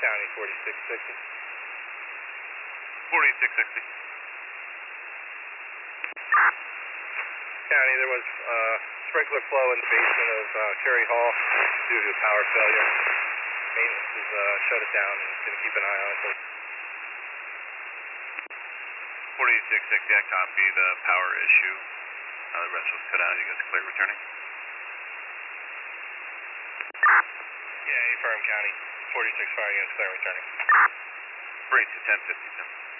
County 4660. 4660. County, there was sprinkler flow in the basement of Cherry Hall due to a power failure. Maintenance has shut it down and is going to keep an eye on it. 4660, I copy the power issue. The rest was cut out. You guys clear returning? Yeah, affirm County 46 fire units clear returning. Bring to 1052.